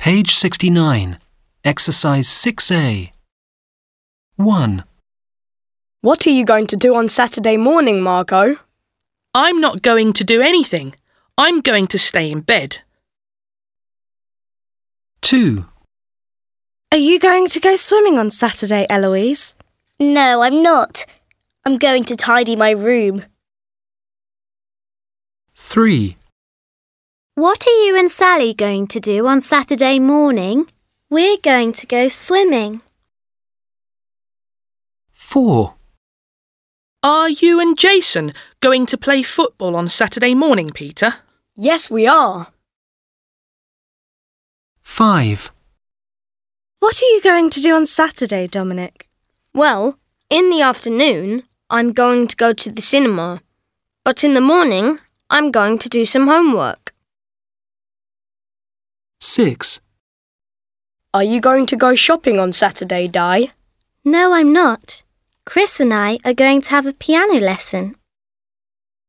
Page 69. Exercise 6A. 1. What are you going to do on Saturday morning, Margot? I'm not going to do anything. I'm going to stay in bed. 2. Are you going to go swimming on Saturday, Eloise? No, I'm not. I'm going to tidy my room. 3. What are you and Sally going to do on Saturday morning? We're going to go swimming. 4. Are you and Jason going to play football on Saturday morning, Peter? Yes, we are. 5. What are you going to do on Saturday, Dominic? Well, in the afternoon, I'm going to go to the cinema. But in the morning, I'm going to do some homework. 6. Are you going to go shopping on Saturday, Di? No, I'm not. Chris and I are going to have a piano lesson.